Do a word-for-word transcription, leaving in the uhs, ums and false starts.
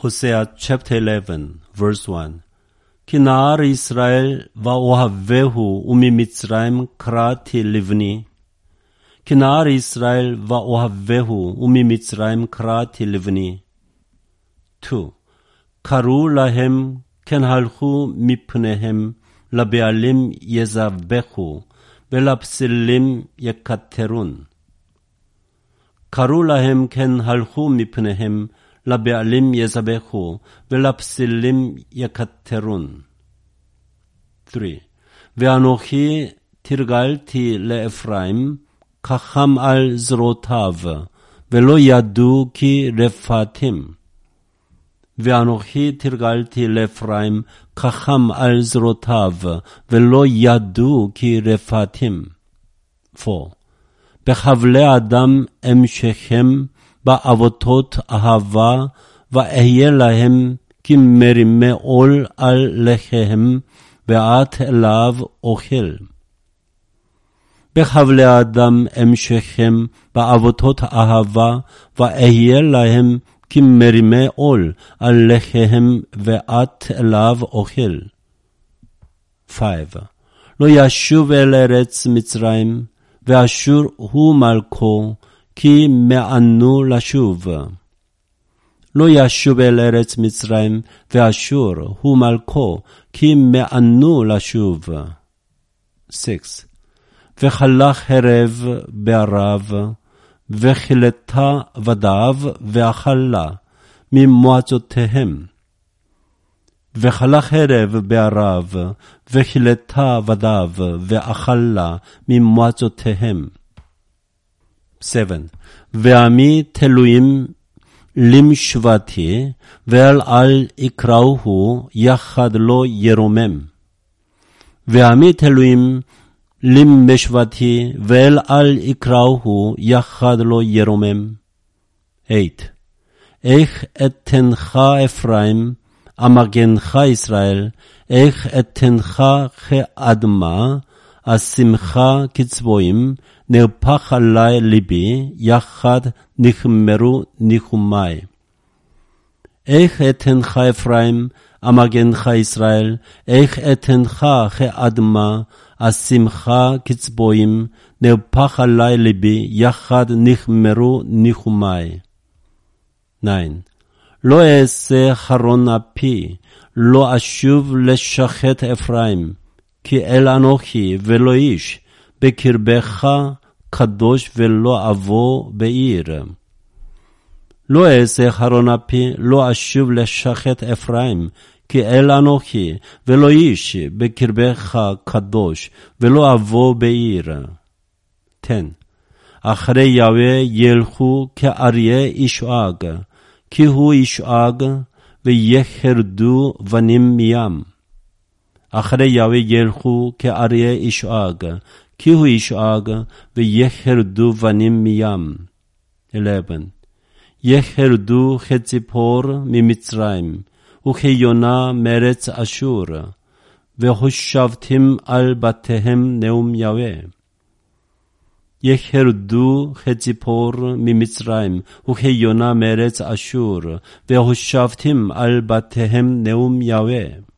Hosea chapter eleven, verse one. כי נער ישראל ואוהבהו וממצרים קראתי לבני. כי נער ישראל ואוהבהו וממצרים קראתי לבני. two. קראו להם כן הלכו מפניהם, לבעלים יזבחו ולפסלים יקטרון. קראו להם כן הלכו מפניהם, לבעלים יזבחו ולפסלים יקטרון. three. ואנוכי תרגלתי לאפרים חכם על זרועותיו, ולא ידעו כי רפאתם. ואנוכי תרגלתי לאפרים חכם על זרועותיו, ולא ידעו כי רפאתם. four. בחבלי אדם המשכם, בעבותות אהבה, ואהיה להם כמרימי עול על לחם, ואת אליו אוכל. בחבלי אדם המשכם, בעבותות אהבה, ואהיה להם כמרימי עול על לחם, ואת אליו אוכל. five. לא ישוב אל ארץ מצרים, ואשור הוא מלכו, כי מענו לשוב. לא ישוב אל ארץ מצרים, ואשור הוא מלכו, כי מענו לשוב. six. וחלה חרב בערב, וחילתה ודב, ואכלה ממועצותיהם. וחלה חרב בערב, וחילתה ודב, ואכלה ממועצותיהם. seven. ועמי תלויים למשבתי, ואל על יקראוהו יחד לא ירומם. ועמי תלויים למשבתי, ואל על יקראוהו יחד לא ירומם. eight. איך אתנך אפרים, אמגנך ישראל, איך אתנך כאדמה, אשימך כצבועים, נהפך עלי ליבי, יחד נחמרו ניחומי. איך אתנך אפרים, אמגנך ישראל, איך אתנך כאדמה, אשימך כצבועים, נהפך עלי ליבי, יחד נחמרו ניחומי. nine. לא אעשה חרון אפי, לא אשוב לשחט אפרים, כי אל אנוכי ולא איש, בקרבך קדוש ולא אבוא בעיר. לא אעשה חרון אפי, לא אשוב לשחט אפרים, כי אל אנוכי ולא איש, בקרבך קדוש ולא אבוא בעיר. ten. אחרי יהוה ילכו כאריה ישאג, כי הוא ישאג, ויחרדו בנים מים. אחרי יהוה ילכו כאריה ישאג, כי הוא ישאג, ויחרדו בנים מים. eleven. יחרדו כציפור ממצרים, וכיונה מארץ אשור, והושבתם על בתיהם נאום יהוה. יחרדו כציפור ממצרים, וכיונה מארץ אשור, והושבתם על בתיהם נאום יהוה.